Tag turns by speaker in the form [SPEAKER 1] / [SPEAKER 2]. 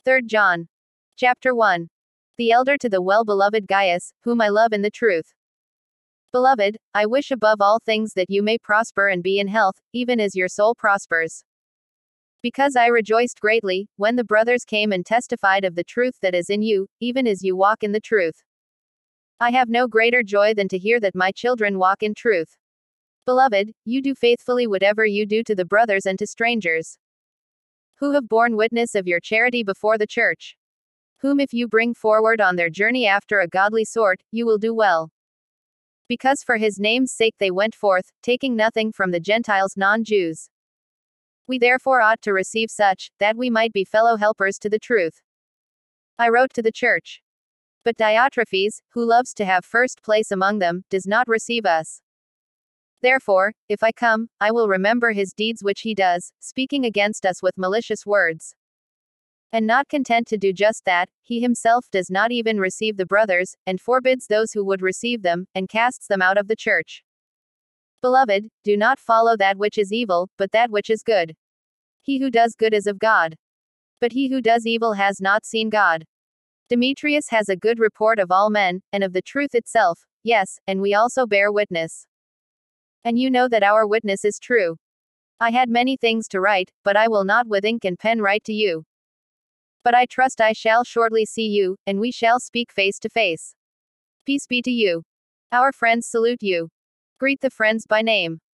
[SPEAKER 1] 3 John. Chapter 1. The elder to the well-beloved Gaius, whom I love in the truth. Beloved, I wish above all things that you may prosper and be in health, even as your soul prospers. Because I rejoiced greatly, when the brothers came and testified of the truth that is in you, even as you walk in the truth. I have no greater joy than to hear that my children walk in truth. Beloved, you do faithfully whatever you do to the brothers and to strangers, who have borne witness of your charity before the church, whom if you bring forward on their journey after a godly sort, you will do well. Because for his name's sake they went forth, taking nothing from the Gentiles non-Jews. We therefore ought to receive such, that we might be fellow helpers to the truth. I wrote to the church. But Diotrephes, who loves to have first place among them, does not receive us. Therefore, if I come, I will remember his deeds which he does, speaking against us with malicious words. And not content to do just that, he himself does not even receive the brothers, and forbids those who would receive them, and casts them out of the church. Beloved, do not follow that which is evil, but that which is good. He who does good is of God. But he who does evil has not seen God. Demetrius has a good report of all men, and of the truth itself, yes, and we also bear witness. And you know that our witness is true. I had many things to write, but I will not with ink and pen write to you. But I trust I shall shortly see you, and we shall speak face to face. Peace be to you. Our friends salute you. Greet the friends by name.